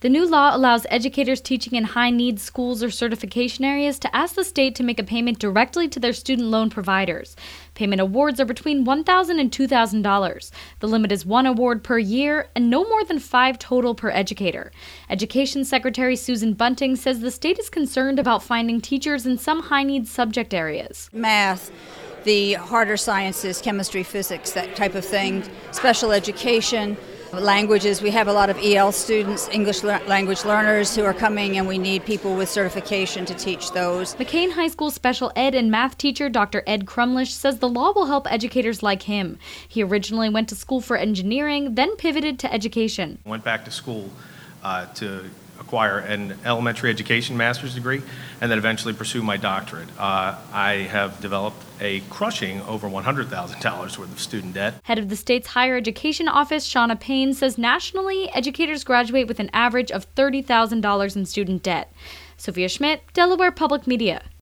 The new law allows educators teaching in high-needs schools or certification areas to ask the state to make a payment directly to their student loan providers. Payment awards are between $1,000 and $2,000. The limit is 1 award per year and no more than 5 total per educator. Education Secretary Susan Bunting says the state is concerned about finding teachers in some high-needs subject areas. Math, the harder sciences, chemistry, physics, that type of thing, special education. Languages, we have a lot of EL students, English language learners who are coming, and we need people with certification to teach those. McCain High School special ed and math teacher Dr. Ed Crumlish says the law will help educators like him. He originally went to school for engineering, then pivoted to education. Went back to school to acquire an elementary education master's degree and then eventually pursue my doctorate. I have developed a crushing over $100,000 worth of student debt. Head of the state's higher education office, Shauna Payne, says nationally, educators graduate with an average of $30,000 in student debt. Sophia Schmidt, Delaware Public Media.